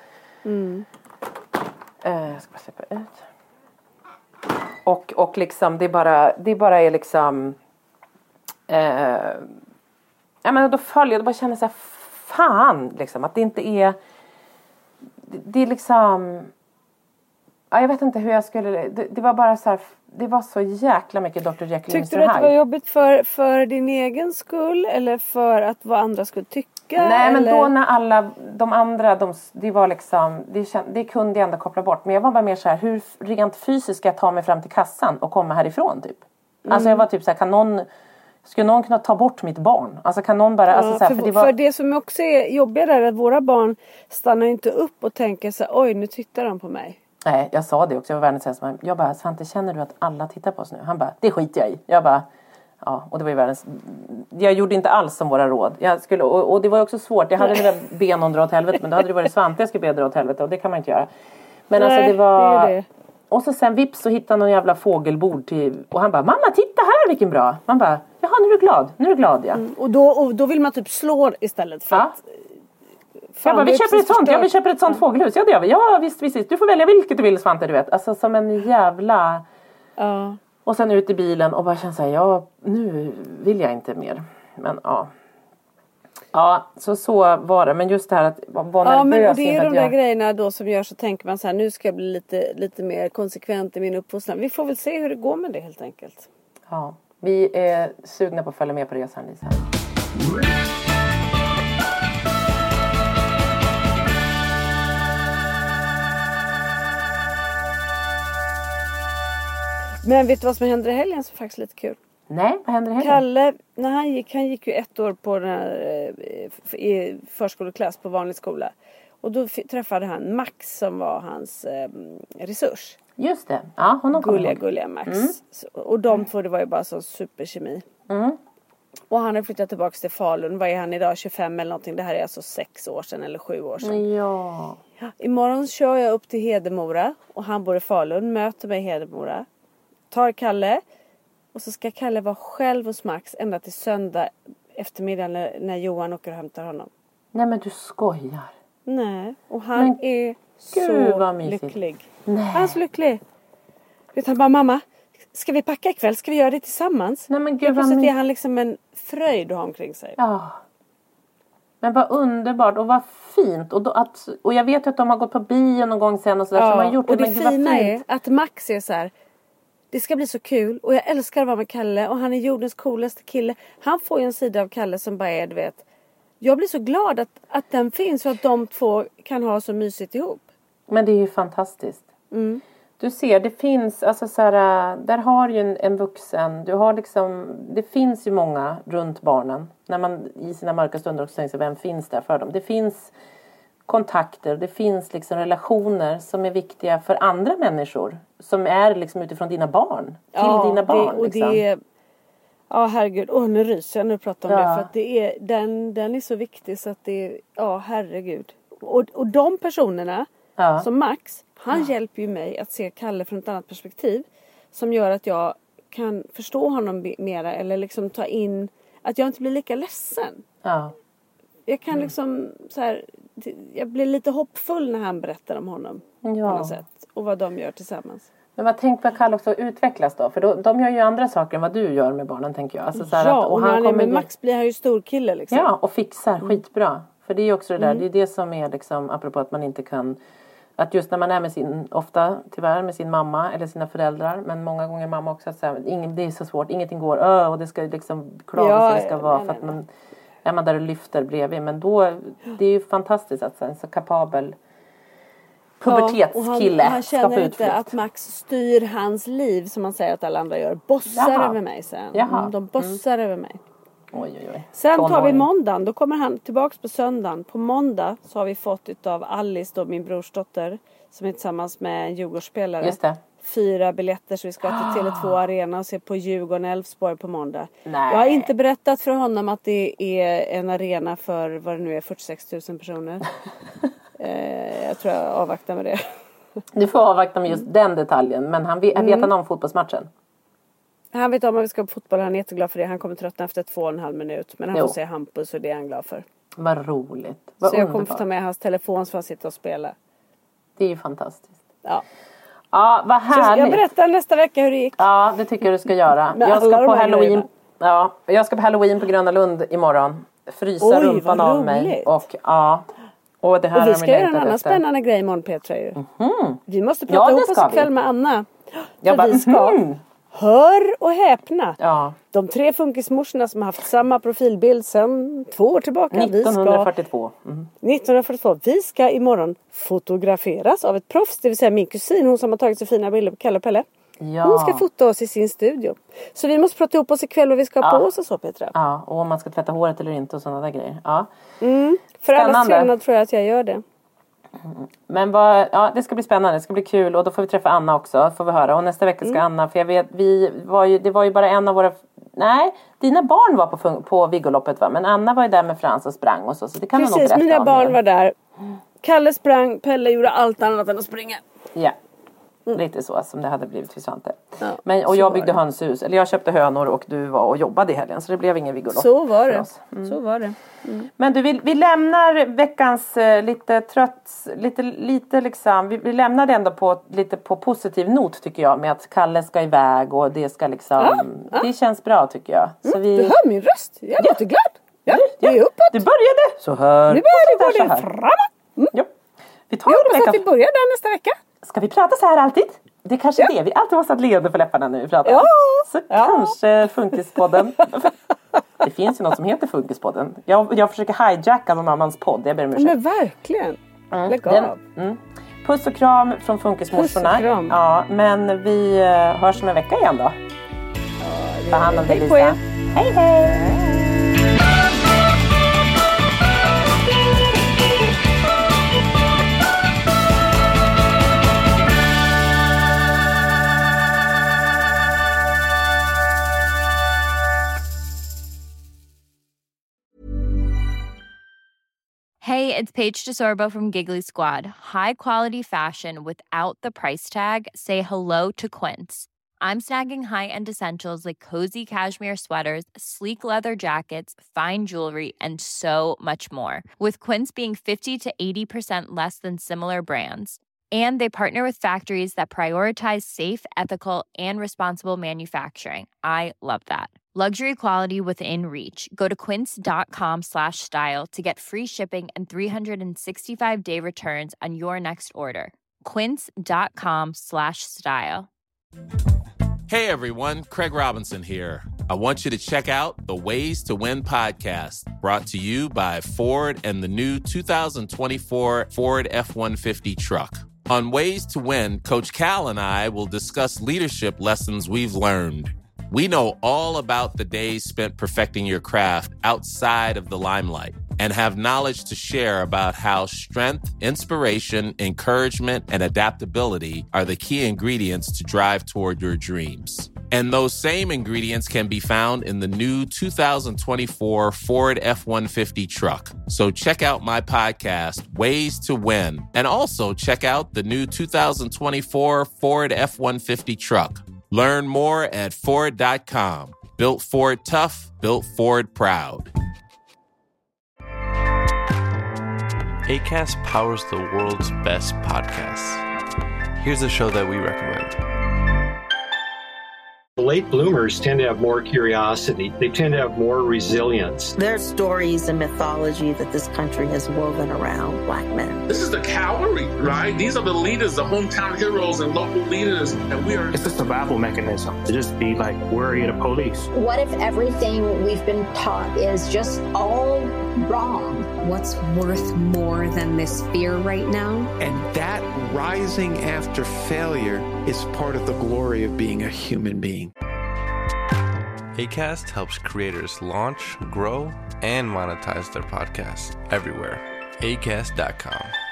Jag ska bara släppa ut. Och liksom, det bara är liksom... ja, men då följer jag, då bara känner så här, fan liksom, att det inte är, det är liksom, ja, jag vet inte hur jag skulle, det var bara så här, det var så jäkla mycket Dr. Jekyll och Mr. Hyde. Tyckte du att det var jobbigt för din egen skull, eller för att vad andra skulle tycka? Nej, men eller? då när alla de andra, det var liksom, det kunde jag ändå koppla bort, men jag var bara mer så här, hur rent fysiskt ska jag ta mig fram till kassan och komma härifrån typ. Alltså jag var typ så här, kan någon Ska någon kunna ta bort mitt barn? Alltså kan någon bara... Alltså, så här, för det som också är jobbigt är att våra barn stannar inte upp och tänker så här, oj nu tittar de på mig. Nej, jag sa det också. Jag var världens sämsta. Jag bara, Svante, känner du att alla tittar på oss nu? Han bara, det skiter jag i. Jag bara, ja. Och det var ju världens... Jag gjorde inte alls som våra råd. Jag skulle, och det var ju också svårt. Jag hade det där ben och dra åt helvete. Men då hade det varit Svante jag skulle be dra åt helvete. Och det kan man inte göra. Men nej, alltså det var... det. Och så sen vips så hittade någon jävla fågelbord till... Och han bara, mamma titta här vilken bra. Man bara, jaha nu är du glad. Nu är du glad, ja. Och då vill man typ slå istället för att... Jag bara, vi köper ett sånt. Vi köper ett sånt fågelhus. Ja det gör vi. Ja visst. Du får välja vilket du vill, Svante, du vet. Alltså som en jävla... Ja. Och sen ut i bilen och bara känna så här, ja nu vill jag inte mer. Men ja. Ja, så var det. Men just det här att vara nervös. Ja, men och det är de där grejerna då som gör så tänker man så här, nu ska jag bli lite mer konsekvent i min uppfostran. Vi får väl se hur det går med det helt enkelt. Ja, vi är sugna på att följa med på resan, Lisa. Men vet du vad som händer i helgen som faktiskt är lite kul? Nej, vad händer i helgen? Kalle, när han gick ju 1 år på den här, i förskoleklass på vanlig skola. Och då träffade han Max som var hans resurs. Just det, ja honom gulliga Max. Och de två, det var ju bara sån superkemi. Och han har flyttat tillbaka till Falun. Vad är han idag? 25 eller någonting. Det här är alltså 6 år sedan eller 7 år sedan. Ja. Imorgon kör jag upp till Hedemora. Och han bor i Falun. Möter mig i Hedemora. Tar Kalle. Och så ska Kalle vara själv hos Max ända till söndag eftermiddag när Johan åker och hämtar honom. Nej men du skojar. Nej. Och han är så lycklig. Nej. Han är så lycklig. Vet han bara, mamma, ska vi packa ikväll? Ska vi göra det tillsammans? Nej men gud vad plötsligt är han liksom en fröjd att ha omkring sig. Ja. Men vad underbart och vad fint. Och jag vet ju att de har gått på bio någon gång sen och sådär. Ja, så man har gjort och det fina är att Max är så här. Det ska bli så kul. Och jag älskar att vara med Kalle. Och han är jordens coolaste kille. Han får ju en sida av Kalle som bara är, du vet. Jag blir så glad att den finns. För att de två kan ha så mysigt ihop. Men det är ju fantastiskt. Du ser, det finns, alltså så här, där har ju en vuxen, du har liksom, det finns ju många runt barnen. När man i sina mörka stunder också tänker sig, vem finns där för dem? Det finns kontakter, det finns liksom relationer som är viktiga för andra människor. Som är liksom utifrån dina barn, till dina barn. Liksom. Ja, herregud. Nu ryser jag när du pratar om det. För att det är, den är så viktig så att det är, herregud. Och de personerna, som Max, han hjälper ju mig att se Kalle från ett annat perspektiv. Som gör att jag kan förstå honom mera. Eller liksom ta in, att jag inte blir lika ledsen. Ja. Jag kan liksom så här, jag blir lite hoppfull när han berättar om honom. På något sätt. Och vad de gör tillsammans. Men tänk vad Kalle också utvecklas då. För de gör ju andra saker än vad du gör med barnen, tänker jag. Alltså, så här och när han är med Max blir han ju stor kille liksom. Ja, och fixar skitbra. För det är ju också det där, det är det som är liksom, apropå att man inte kan... Att just när man är med ofta tyvärr med sin mamma eller sina föräldrar. Men många gånger mamma också säger, det är så svårt, ingenting går. Och det ska liksom klagas det ska vara. För att man är man där och lyfter bredvid. Men då, det är ju fantastiskt att en så kapabel pubertetskille han ska få känner utflykt. inte att Max styr hans liv som man säger att alla andra gör. Bossar över mig sen. De bossar över mig. Oj. Sen tar vi måndagen. Då kommer han tillbaks på söndagen. På måndag så har vi fått utav Alice då, min brorsdotter, som är tillsammans med en Djurgårdsspelare. Just det. 4 biljetter så vi ska till Tele2 Arena och se på Djurgården-Elfsborg på måndag. Nej. Jag har inte berättat för honom att det är en arena för vad det nu är, 46 000 personer. Jag tror jag avvaktar med det. Du får avvakta med just den detaljen. Men vet han om fotbollsmatchen? Han vet om att vi ska på fotboll. Han är jätteglad för det. Han kommer tröttna efter 2,5 minut. Men han får se Hampus och det är han glad för. Vad roligt. Så jag kommer få ta med hans telefon så han sitter och spela. Det är ju fantastiskt. Ja. Ja, vad härligt. Så jag berättar nästa vecka hur det gick. Ja, det tycker jag du ska göra. Jag ska på Halloween. Ja, jag ska på Halloween på Gröna Lund imorgon. Frysa rumpan av mig. Och det här och vi ska göra en annan spännande grej imorgon, Petra ju. Vi måste prata ihop oss ikväll med Anna. Vi ska... Hör och häpna. Ja. De 3 funkismorsorna som har haft samma profilbild sedan 2 år tillbaka. 1942. 1942. Vi ska imorgon fotograferas av ett proffs. Det vill säga min kusin. Hon som har tagit så fina bilder på Kalle och Pelle. Ja. Hon ska fota oss i sin studio. Så vi måste prata ihop oss ikväll vad vi ska ha på oss och så, Petra. Ja, och om man ska tvätta håret eller inte och sådana där grejer. Ja. För alla trevnad tror jag att jag gör det. Men det ska bli spännande, det ska bli kul. Och då får vi träffa Anna också, får vi höra. Och nästa vecka ska Anna, för jag vet, det var ju bara en av våra... Nej, dina barn var på Viggoloppet, va? Men Anna var ju där med Frans och sprang och så det kan hon nog berätta om. Precis, mina barn var där. Kalle sprang, Pelle gjorde allt annat än att springa. Ja, lite så som det hade blivit för Svante. Ja, och jag byggde hönshus, eller jag köpte hönor och du var och jobbade i helgen. Så det blev ingen Viggolopp. Så var det. Så var det. Men du, vi lämnar veckans lite trött, lite liksom, vi lämnar det ändå lite på positiv not tycker jag, med att Kalle ska iväg och det ska liksom, det känns bra tycker jag. Så Du hör min röst, jag är jätteglad. Ja, det är uppåt. Du började så här. Nu började vi gå framåt. Ja. Vi tar Jag det hoppas att vi börjar där nästa vecka. Ska vi prata så här alltid? Det är kanske det. Vi alltid måste ha ett leende på läpparna när vi pratar. Ja. Så kanske Funkispodden. Det finns ju något som heter Funkispodden. Jag försöker hijacka någon annans podd. Jag ber om ursäkt. Men verkligen. Lägg av. Puss och kram från Funkismorsorna. Puss och kram. Ja, men vi hörs om en vecka igen då. Ta hand om dig, Lisa. Hej, hej! Hey, it's Paige DeSorbo from Giggly Squad. High quality fashion without the price tag. Say hello to Quince. I'm snagging high-end essentials like cozy cashmere sweaters, sleek leather jackets, fine jewelry, and so much more. With Quince being 50 to 80% less than similar brands. And they partner with factories that prioritize safe, ethical, and responsible manufacturing. I love that. Luxury quality within reach. Go to quince.com/style to get free shipping and 365-day returns on your next order. Quince.com/style. Hey everyone, Craig Robinson here. I want you to check out the Ways to Win podcast, brought to you by Ford and the new 2024 Ford F-150 truck. On Ways to Win, Coach Cal and I will discuss leadership lessons we've learned. We know all about the days spent perfecting your craft outside of the limelight and have knowledge to share about how strength, inspiration, encouragement, and adaptability are the key ingredients to drive toward your dreams. And those same ingredients can be found in the new 2024 Ford F-150 truck. So check out my podcast, Ways to Win, and also check out the new 2024 Ford F-150 truck. Learn more at Ford.com. Built Ford tough, built Ford proud. Acast powers the world's best podcasts. Here's a show that we recommend. Late bloomers tend to have more curiosity. They tend to have more resilience. There's stories and mythology that this country has woven around Black men. This is the cavalry, right? These are the leaders, the hometown heroes and local leaders. And we are... It's a survival mechanism to just be like worried of police. What if everything we've been taught is just all wrong? What's worth more than this fear right now? And that rising after failure is part of the glory of being a human being. Acast helps creators launch, grow, and monetize their podcasts everywhere. Acast.com.